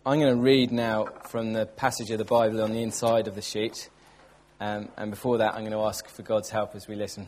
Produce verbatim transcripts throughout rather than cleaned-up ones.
I'm going to read now from the passage of the Bible on the inside of the sheet. Um, and before that, I'm going to ask for God's help as we listen.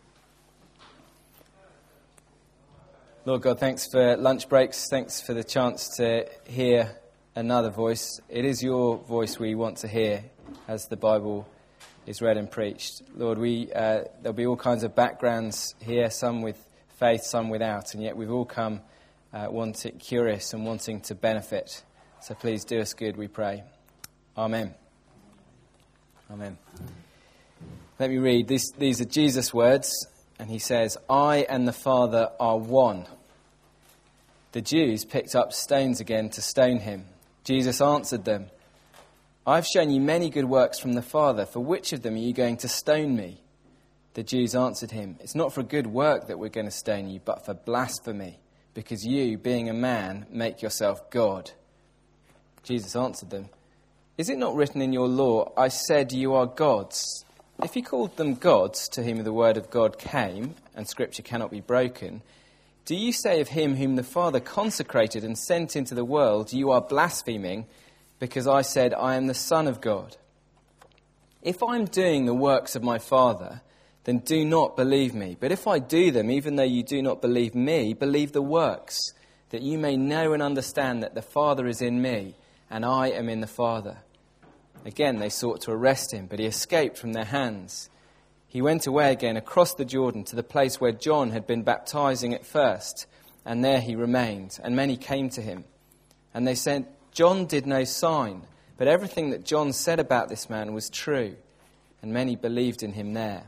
Lord God, thanks for lunch breaks. Thanks for the chance to hear another voice. It is your voice we want to hear as the Bible is read and preached. Lord, we uh, there'll be all kinds of backgrounds here, some with faith, some without, and yet we've all come uh, wanting, curious and wanting to benefit. So please do us good, we pray. Amen. Amen. Let me read. These, these are Jesus' words, and he says, "I and the Father are one." The Jews picked up stones again to stone him. Jesus answered them, "I've shown you many good works from the Father. For which of them are you going to stone me?" The Jews answered him, "It's not for good work that we're going to stone you, but for blasphemy, because you, being a man, make yourself God." Jesus answered them, "Is it not written in your law, 'I said you are gods'? If he called them gods, to whom the word of God came, and Scripture cannot be broken, do you say of him whom the Father consecrated and sent into the world, 'You are blaspheming, because I said I am the Son of God'? If I'm doing the works of my Father, then do not believe me. But if I do them, even though you do not believe me, believe the works, that you may know and understand that the Father is in me, and I am in the Father." Again they sought to arrest him, but he escaped from their hands. He went away again across the Jordan to the place where John had been baptizing at first, and there he remained, and many came to him. And they said, "John did no sign, but everything that John said about this man was true," and many believed in him there.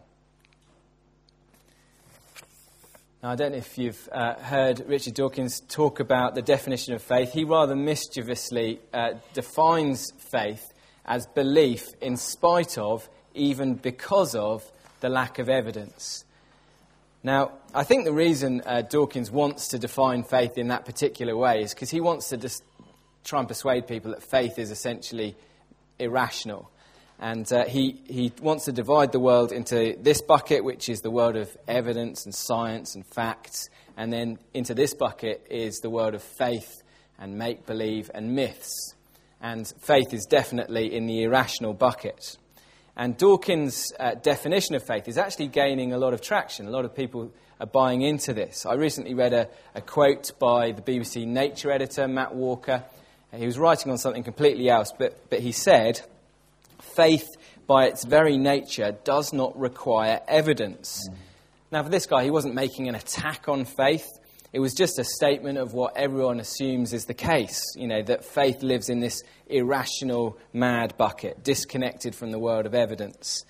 Now, I don't know if you've uh, heard Richard Dawkins talk about the definition of faith. He rather mischievously uh, defines faith as belief in spite of, even because of, the lack of evidence. Now, I think the reason uh, Dawkins wants to define faith in that particular way is because he wants to dis- try and persuade people that faith is essentially irrational. And uh, he, he wants to divide the world into this bucket, which is the world of evidence and science and facts, and then into this bucket is the world of faith and make-believe and myths. And faith is definitely in the irrational bucket. And Dawkins' uh, definition of faith is actually gaining a lot of traction. A lot of people are buying into this. I recently read a, a quote by the B B C Nature editor, Matt Walker. He was writing on something completely else, but, but he said, "Faith, by its very nature, does not require evidence." Mm. Now, for this guy, he wasn't making an attack on faith. It was just a statement of what everyone assumes is the case, you know, that faith lives in this irrational, mad bucket, disconnected from the world of evidence.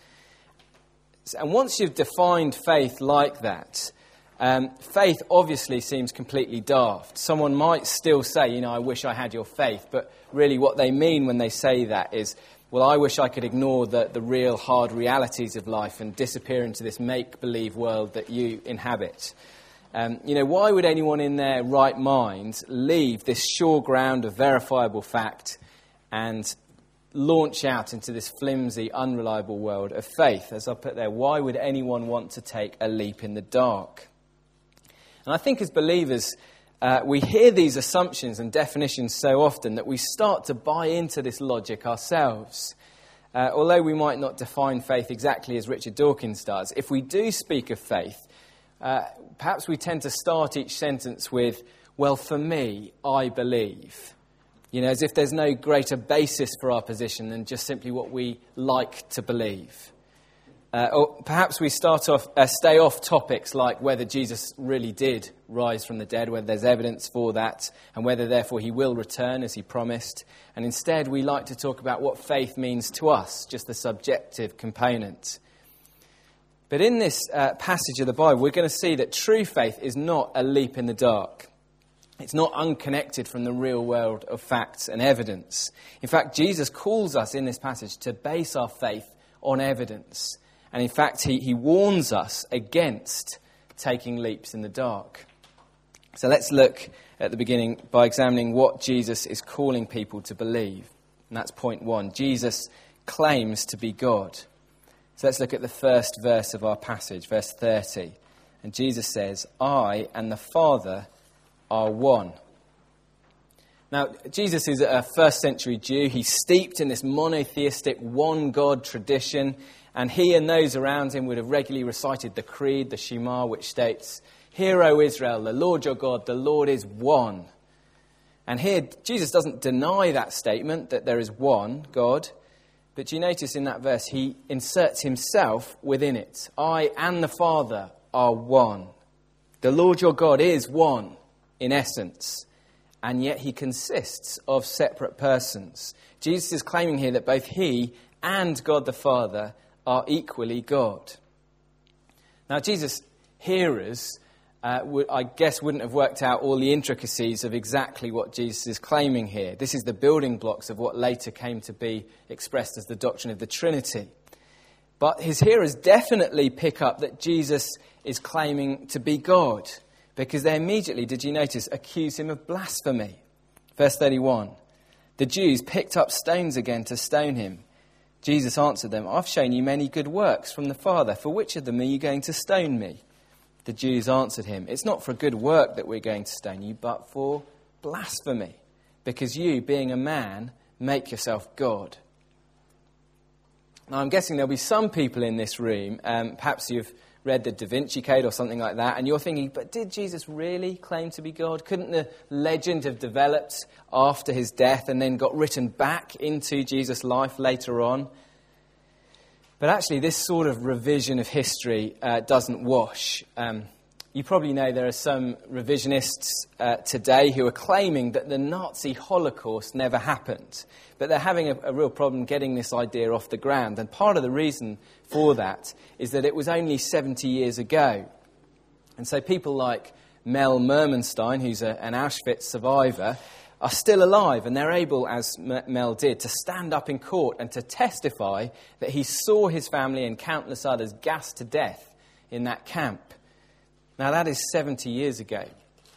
And once you've defined faith like that, um, faith obviously seems completely daft. Someone might still say, you know, "I wish I had your faith," but really what they mean when they say that is, well, I wish I could ignore the, the real hard realities of life and disappear into this make-believe world that you inhabit. Um, you know, why would anyone in their right mind leave this sure ground of verifiable fact and launch out into this flimsy, unreliable world of faith? As I put there, why would anyone want to take a leap in the dark? And I think as believers, uh, we hear these assumptions and definitions so often that we start to buy into this logic ourselves. Uh, although we might not define faith exactly as Richard Dawkins does, if we do speak of faith, Uh, perhaps we tend to start each sentence with, "Well, for me, I believe." You know, as if there's no greater basis for our position than just simply what we like to believe. Uh, or perhaps we start off, uh, stay off topics like whether Jesus really did rise from the dead, whether there's evidence for that, and whether therefore he will return as he promised. And instead we like to talk about what faith means to us, just the subjective component. But in this uh, passage of the Bible, we're going to see that true faith is not a leap in the dark. It's not unconnected from the real world of facts and evidence. In fact, Jesus calls us in this passage to base our faith on evidence. And in fact, he, he warns us against taking leaps in the dark. So let's look at the beginning by examining what Jesus is calling people to believe. And that's point one. Jesus claims to be God. So let's look at the first verse of our passage, verse thirty. And Jesus says, "I and the Father are one." Now, Jesus is a first century Jew. He's steeped in this monotheistic one God tradition, and he and those around him would have regularly recited the Creed, the Shema, which states, "Hear, O Israel, the Lord your God, the Lord is one." And here, Jesus doesn't deny that statement, that there is one God, but you notice in that verse, he inserts himself within it. I and the Father are one. The Lord your God is one, in essence. And yet he consists of separate persons. Jesus is claiming here that both he and God the Father are equally God. Now, Jesus' hearers, uh, would, I guess, wouldn't have worked out all the intricacies of exactly what Jesus is claiming here. This is the building blocks of what later came to be expressed as the doctrine of the Trinity. But his hearers definitely pick up that Jesus is claiming to be God, because they immediately, did you notice, accuse him of blasphemy. Verse thirty-one, the Jews picked up stones again to stone him. Jesus answered them, I've shown you many good works from the Father. For which of them are you going to stone me? The Jews answered him, it's not for a good work that we're going to stone you, but for blasphemy, because you, being a man, make yourself God. Now, I'm guessing there'll be some people in this room, um, perhaps you've read the Da Vinci Code or something like that, and you're thinking, but did Jesus really claim to be God? Couldn't the legend have developed after his death and then got written back into Jesus' life later on? But actually, this sort of revision of history uh, doesn't wash. Um, you probably know there are some revisionists uh, today who are claiming that the Nazi Holocaust never happened. But they're having a, a real problem getting this idea off the ground. And part of the reason for that is that it was only seventy years ago. And so people like Mel Mermenstein, who's a, an Auschwitz survivor, are still alive. And they're able, as Mel did, to stand up in court and to testify that he saw his family and countless others gassed to death in that camp. Now, that is seventy years ago.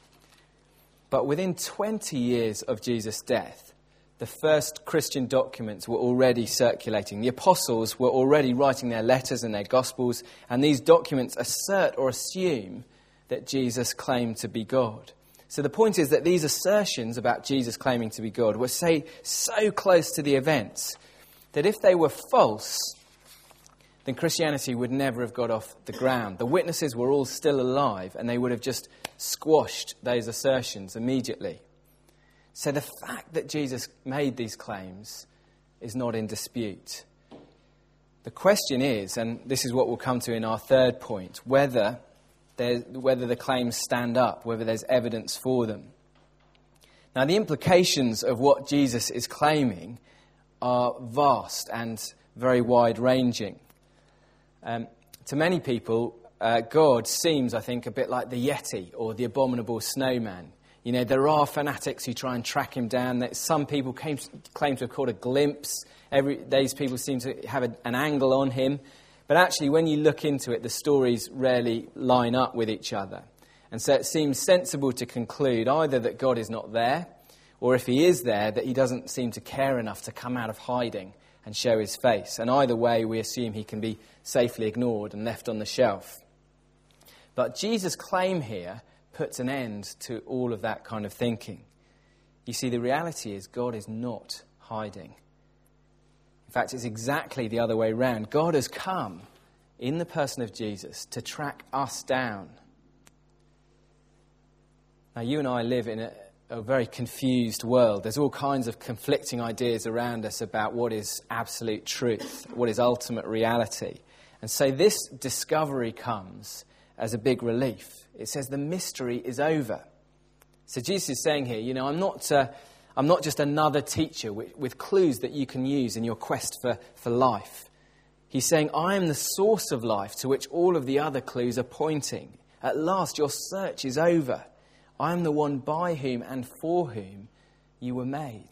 But within twenty years of Jesus' death, the first Christian documents were already circulating. The apostles were already writing their letters and their gospels, and these documents assert or assume that Jesus claimed to be God. So the point is that these assertions about Jesus claiming to be God were, say, so close to the events that if they were false, then Christianity would never have got off the ground. The witnesses were all still alive, and they would have just squashed those assertions immediately. So the fact that Jesus made these claims is not in dispute. The question is, and this is what we'll come to in our third point, whether whether the claims stand up, whether there's evidence for them. Now, the implications of what Jesus is claiming are vast and very wide-ranging. Um, to many people, uh, God seems, I think, a bit like the Yeti or the abominable snowman. You know, there are fanatics who try and track him down. Some people came, claim to have caught a glimpse. Every, these people seem to have a, an angle on him. But actually, when you look into it, the stories rarely line up with each other. And so it seems sensible to conclude either that God is not there, or if he is there, that he doesn't seem to care enough to come out of hiding and show his face. And either way, we assume he can be safely ignored and left on the shelf. But Jesus' claim here puts an end to all of that kind of thinking. You see, the reality is God is not hiding. In fact, it's exactly the other way around. God has come in the person of Jesus to track us down. Now, you and I live in a, a very confused world. There's all kinds of conflicting ideas around us about what is absolute truth, what is ultimate reality. And so this discovery comes as a big relief. It says the mystery is over. So Jesus is saying here, you know, I'm not uh, I'm not just another teacher with, with clues that you can use in your quest for, for life. He's saying, I am the source of life to which all of the other clues are pointing. At last, your search is over. I am the one by whom and for whom you were made.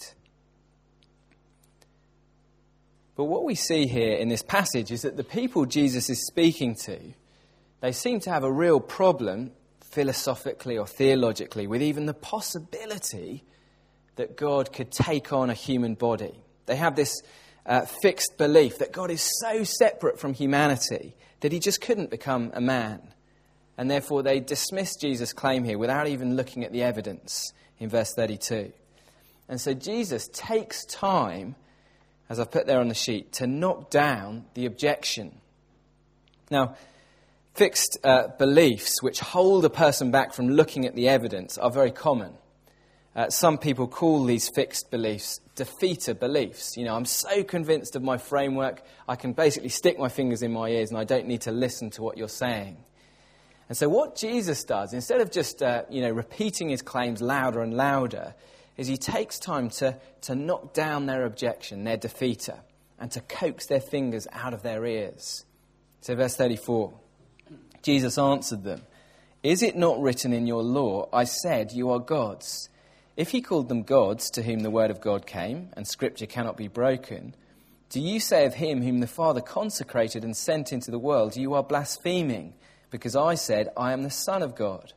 But what we see here in this passage is that the people Jesus is speaking to, they seem to have a real problem, philosophically or theologically, with even the possibility that God could take on a human body. They have this uh, fixed belief that God is so separate from humanity that he just couldn't become a man. And therefore they dismiss Jesus' claim here without even looking at the evidence in verse thirty-two. And so Jesus takes time, as I've put there on the sheet, to knock down the objection. Now, fixed uh, beliefs which hold a person back from looking at the evidence are very common. Uh, some people call these fixed beliefs defeater beliefs. You know, I'm so convinced of my framework, I can basically stick my fingers in my ears and I don't need to listen to what you're saying. And so what Jesus does, instead of just, uh, you know, repeating his claims louder and louder, is he takes time to, to knock down their objection, their defeater, and to coax their fingers out of their ears. So verse thirty-four, Jesus answered them, "Is it not written in your law, I said you are gods? If he called them gods to whom the word of God came, and scripture cannot be broken, do you say of him whom the Father consecrated and sent into the world, you are blaspheming, because I said, I am the Son of God?"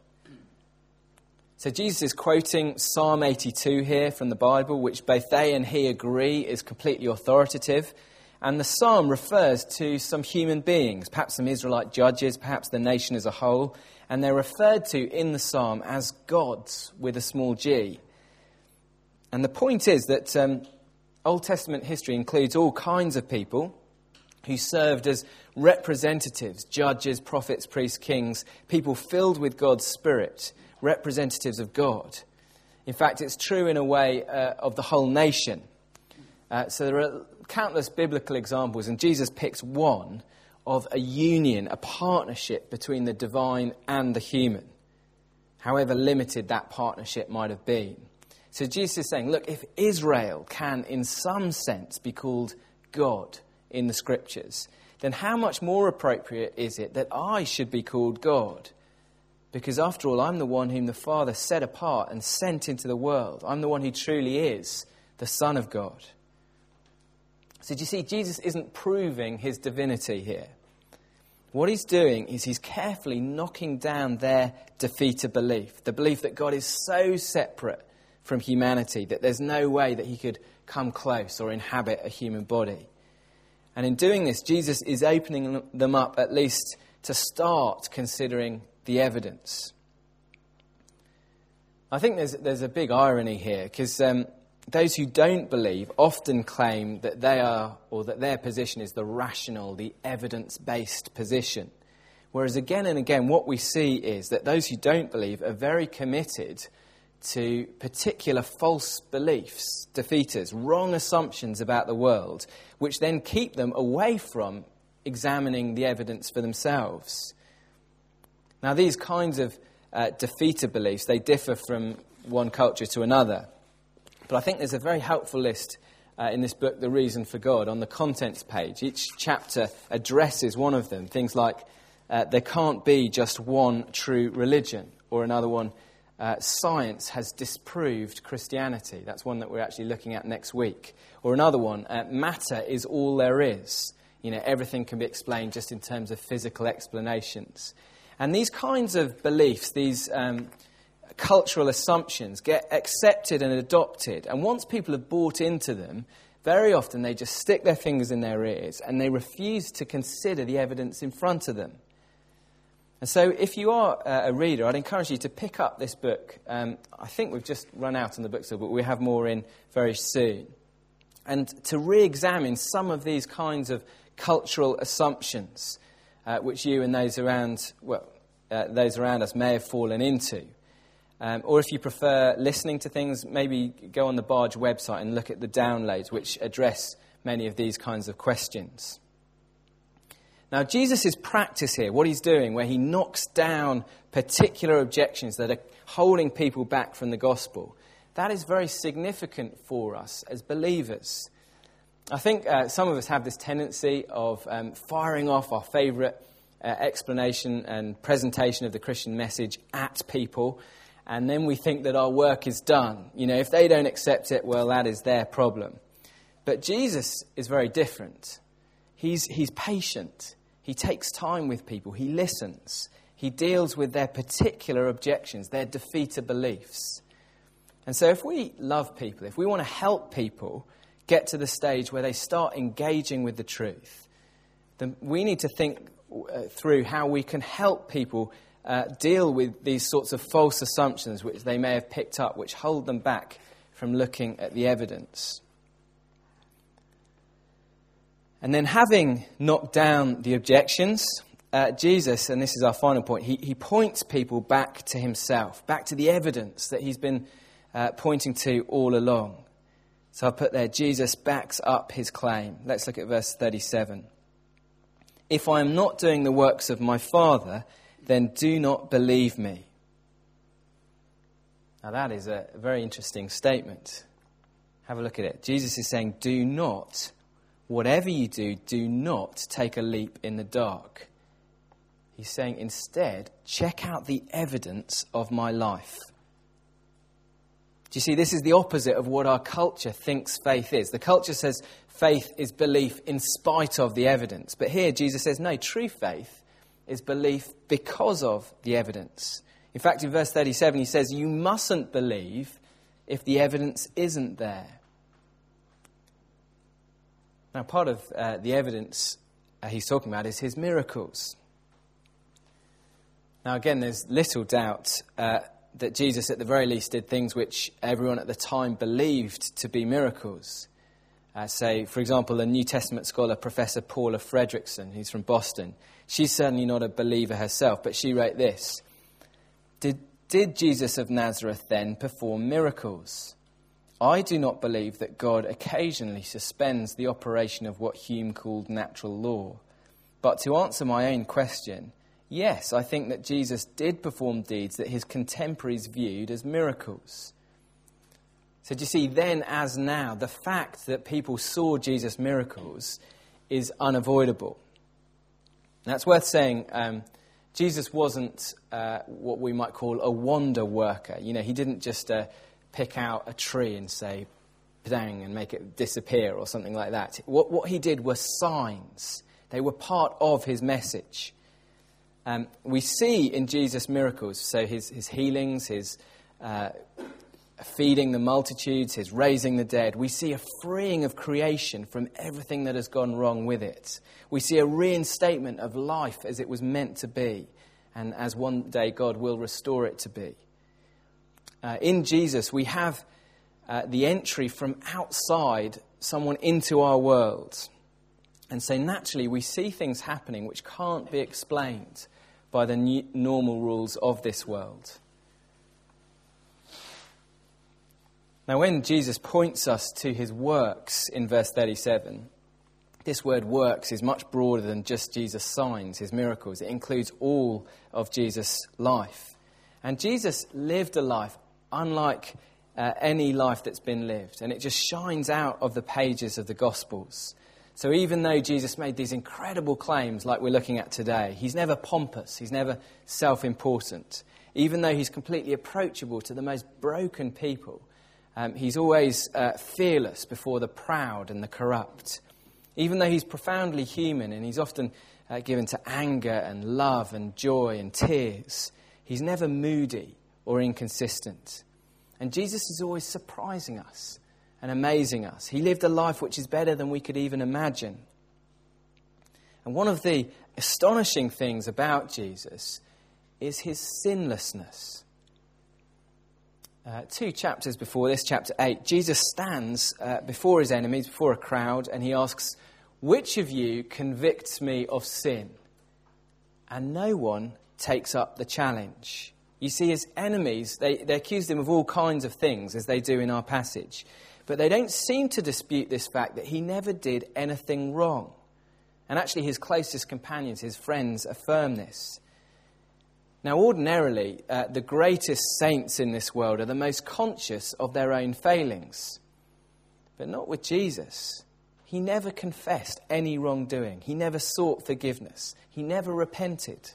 So Jesus is quoting Psalm eighty-two here from the Bible, which both they and he agree is completely authoritative. And the psalm refers to some human beings, perhaps some Israelite judges, perhaps the nation as a whole. And they're referred to in the psalm as gods with a small g. And the point is that um, Old Testament history includes all kinds of people who served as representatives, judges, prophets, priests, kings, people filled with God's Spirit, representatives of God. In fact, it's true in a way uh, of the whole nation. Uh, so there are countless biblical examples, and Jesus picks one of a union, a partnership between the divine and the human, however limited that partnership might have been. So Jesus is saying, look, if Israel can in some sense be called God in the Scriptures, then how much more appropriate is it that I should be called God? Because after all, I'm the one whom the Father set apart and sent into the world. I'm the one who truly is the Son of God. So do you see, Jesus isn't proving his divinity here. What he's doing is he's carefully knocking down their defeater belief, the belief that God is so separate from humanity that there's no way that he could come close or inhabit a human body. And in doing this, Jesus is opening them up at least to start considering the evidence. I think there's there's a big irony here, because um, those who don't believe often claim that they are, or that their position is the rational, the evidence-based position. Whereas again and again, what we see is that those who don't believe are very committed to particular false beliefs, defeaters, wrong assumptions about the world, which then keep them away from examining the evidence for themselves. Now, these kinds of uh, defeater beliefs, they differ from one culture to another. But I think there's a very helpful list uh, in this book, The Reason for God, on the contents page. Each chapter addresses one of them. Things like, uh, there can't be just one true religion, or another one, Uh, science has disproved Christianity. That's one that we're actually looking at next week. Or another one, uh, matter is all there is. You know, everything can be explained just in terms of physical explanations. And these kinds of beliefs, these um, cultural assumptions, get accepted and adopted. And once people have bought into them, very often they just stick their fingers in their ears and they refuse to consider the evidence in front of them. And so if you are a reader, I'd encourage you to pick up this book. Um, I think we've just run out on the bookstore, but we have more in very soon. And to re-examine some of these kinds of cultural assumptions, uh, which you and those around, well, uh, those around us may have fallen into. Um, or if you prefer listening to things, maybe go on the Barge website and look at the downloads, which address many of these kinds of questions. Now, Jesus' practice here, what he's doing, where he knocks down particular objections that are holding people back from the gospel, that is very significant for us as believers. I think uh, some of us have this tendency of um, firing off our favourite uh, explanation and presentation of the Christian message at people, and then we think that our work is done. You know, if they don't accept it, well, that is their problem. But Jesus is very different. He's, he's patient. He takes time with people. He listens. He deals with their particular objections, their defeater beliefs. And so if we love people, if we want to help people get to the stage where they start engaging with the truth, then we need to think uh, through how we can help people uh, deal with these sorts of false assumptions which they may have picked up, which hold them back from looking at the evidence. And then, having knocked down the objections, uh, Jesus, and this is our final point, he, he points people back to himself, back to the evidence that he's been uh, pointing to all along. So I'll put there, Jesus backs up his claim. Let's look at verse thirty-seven. If I am not doing the works of my Father, then do not believe me. Now that is a very interesting statement. Have a look at it. Jesus is saying, do not, whatever you do, do not take a leap in the dark. He's saying instead, check out the evidence of my life. Do you see, this is the opposite of what our culture thinks faith is. The culture says faith is belief in spite of the evidence. But here Jesus says, no, true faith is belief because of the evidence. In fact, in verse thirty-seven, he says, you mustn't believe if the evidence isn't there. Now, part of uh, the evidence uh, he's talking about is his miracles. Now, again, there's little doubt uh, that Jesus, at the very least, did things which everyone at the time believed to be miracles. Uh, say, for example, a New Testament scholar, Professor Paula Fredrickson, who's from Boston. She's certainly not a believer herself, but she wrote this. Did, did Jesus of Nazareth then perform miracles? I do not believe that God occasionally suspends the operation of what Hume called natural law. But to answer my own question, yes, I think that Jesus did perform deeds that his contemporaries viewed as miracles. So do you see, then as now, the fact that people saw Jesus' miracles is unavoidable. And that's worth saying. Um, Jesus wasn't uh, what we might call a wonder worker. You know, he didn't just uh, pick out a tree and say, bang, and make it disappear or something like that. What, what he did were signs. They were part of his message. Um, we see in Jesus miracles, so his, his healings, his uh, feeding the multitudes, his raising the dead. We see a freeing of creation from everything that has gone wrong with it. We see a reinstatement of life as it was meant to be, and as one day God will restore it to be. Uh, in Jesus, we have uh, the entry from outside someone into our world. And so naturally, we see things happening which can't be explained by the new, normal rules of this world. Now, when Jesus points us to his works in verse thirty-seven, this word works is much broader than just Jesus' signs, his miracles. It includes all of Jesus' life. And Jesus lived a life unlike uh, any life that's been lived. And it just shines out of the pages of the Gospels. So even though Jesus made these incredible claims like we're looking at today, he's never pompous, he's never self-important. Even though he's completely approachable to the most broken people, um, he's always uh, fearless before the proud and the corrupt. Even though he's profoundly human and he's often uh, given to anger and love and joy and tears, he's never moody or inconsistent. And Jesus is always surprising us and amazing us. He lived a life which is better than we could even imagine. And one of the astonishing things about Jesus is his sinlessness. Uh, two chapters before this, chapter eight, Jesus stands uh, before his enemies, before a crowd, and he asks, which of you convicts me of sin? And no one takes up the challenge. You see, his enemies, they, they accused him of all kinds of things, as they do in our passage. But they don't seem to dispute this fact that he never did anything wrong. And actually his closest companions, his friends, affirm this. Now, ordinarily, uh, the greatest saints in this world are the most conscious of their own failings. But not with Jesus. He never confessed any wrongdoing. He never sought forgiveness. He never repented.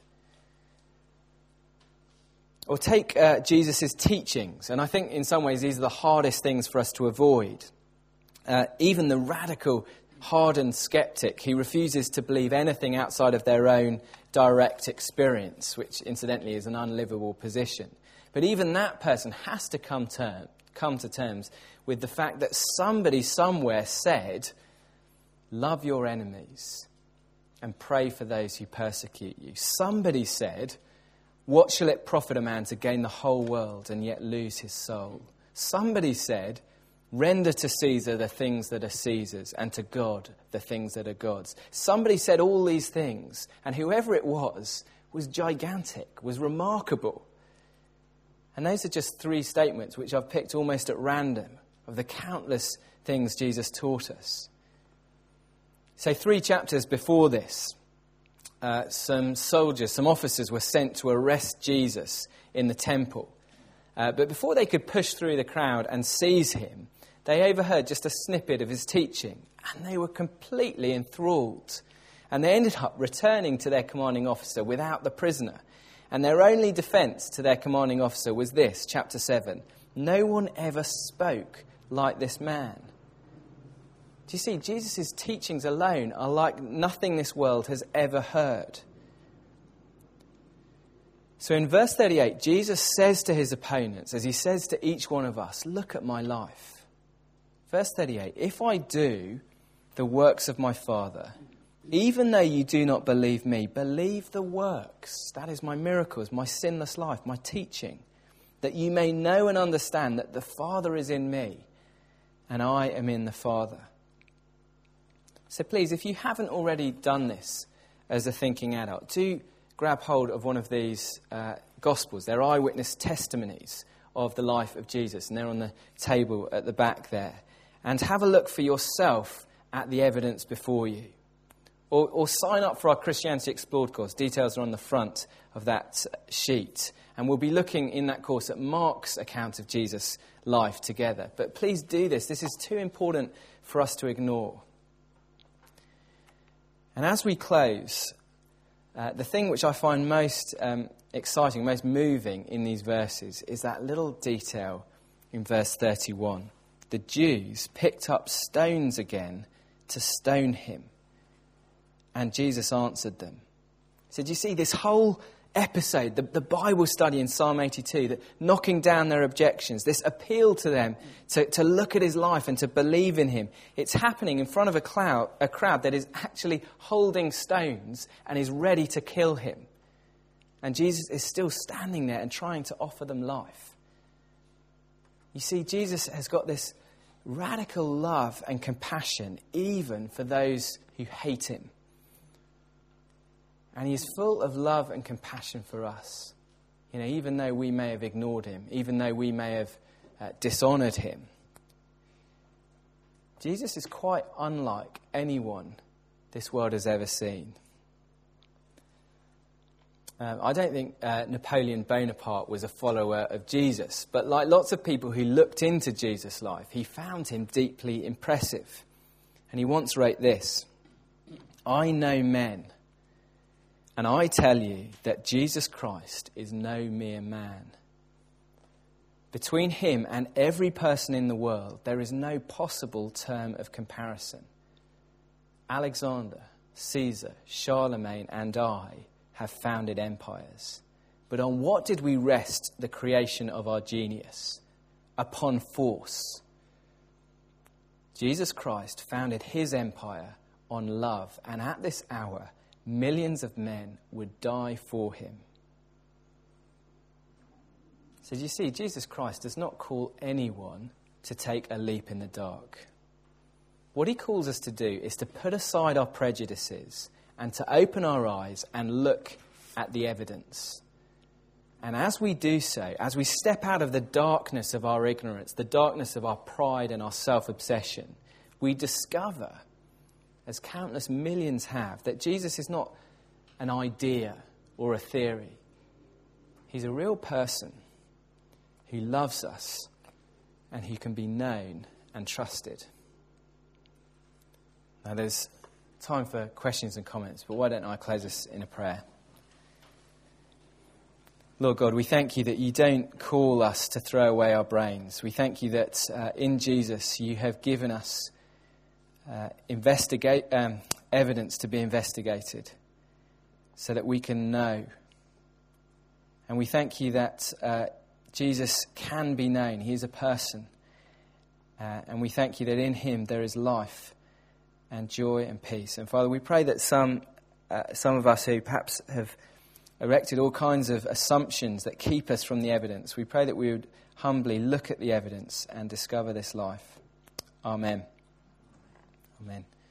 Or take uh, Jesus' teachings, and I think in some ways these are the hardest things for us to avoid. Uh, even the radical, hardened skeptic, he refuses to believe anything outside of their own direct experience, which incidentally is an unlivable position. But even that person has to come, term, come to terms with the fact that somebody somewhere said, love your enemies and pray for those who persecute you. Somebody said, what shall it profit a man to gain the whole world and yet lose his soul? Somebody said, Render to Caesar the things that are Caesar's, and to God the things that are God's. Somebody said all these things, and whoever it was, was gigantic, was remarkable. And those are just three statements which I've picked almost at random of the countless things Jesus taught us. So three chapters before this, uh, some soldiers, some officers were sent to arrest Jesus in the temple. Uh, but before they could push through the crowd and seize him, they overheard just a snippet of his teaching, and they were completely enthralled. And they ended up returning to their commanding officer without the prisoner. And their only defence to their commanding officer was this, chapter seven. No one ever spoke like this man. Do you see, Jesus' teachings alone are like nothing this world has ever heard. So in verse thirty-eight, Jesus says to his opponents, as he says to each one of us, look at my life. Verse thirty-eight, if I do the works of my Father, even though you do not believe me, believe the works. That is my miracles, my sinless life, my teaching, that you may know and understand that the Father is in me and I am in the Father. So please, if you haven't already done this as a thinking adult, do grab hold of one of these uh, Gospels. They're eyewitness testimonies of the life of Jesus, and they're on the table at the back there. And have a look for yourself at the evidence before you. Or, or sign up for our Christianity Explored course. Details are on the front of that sheet. And we'll be looking in that course at Mark's account of Jesus' life together. But please do this. This is too important for us to ignore. And as we close, uh, the thing which I find most um, exciting, most moving in these verses is that little detail in verse thirty-one. The Jews picked up stones again to stone him. And Jesus answered them. So do you see this whole episode, the, the Bible study in Psalm eighty-two, that knocking down their objections, this appeal to them to, to look at his life and to believe in him, it's happening in front of a, cloud, a crowd that is actually holding stones and is ready to kill him. And Jesus is still standing there and trying to offer them life. You see, Jesus has got this radical love and compassion even for those who hate him. And he is full of love and compassion for us. You know, even though we may have ignored him, even though we may have uh, dishonoured him. Jesus is quite unlike anyone this world has ever seen. Um, I don't think uh, Napoleon Bonaparte was a follower of Jesus, but like lots of people who looked into Jesus' life, he found him deeply impressive. And he once wrote this, I know men, and I tell you that Jesus Christ is no mere man. Between him and every person in the world, there is no possible term of comparison. Alexander, Caesar, Charlemagne, and I have founded empires. But on what did we rest the creation of our genius? Upon force. Jesus Christ founded his empire on love, and at this hour, millions of men would die for him. So you see, Jesus Christ does not call anyone to take a leap in the dark. What he calls us to do is to put aside our prejudices and to open our eyes and look at the evidence. And as we do so, as we step out of the darkness of our ignorance, the darkness of our pride and our self-obsession, we discover, as countless millions have, that Jesus is not an idea or a theory. He's a real person who loves us and who can be known and trusted. Now there's time for questions and comments, but why don't I close us in a prayer? Lord God, we thank you that you don't call us to throw away our brains. We thank you that uh, in Jesus you have given us uh, investigate um, evidence to be investigated so that we can know. And we thank you that uh, Jesus can be known. He is a person. Uh, and we thank you that in him there is life and joy and peace. And Father, we pray that some uh, some of us who perhaps have erected all kinds of assumptions that keep us from the evidence, we pray that we would humbly look at the evidence and discover this life. Amen. Amen.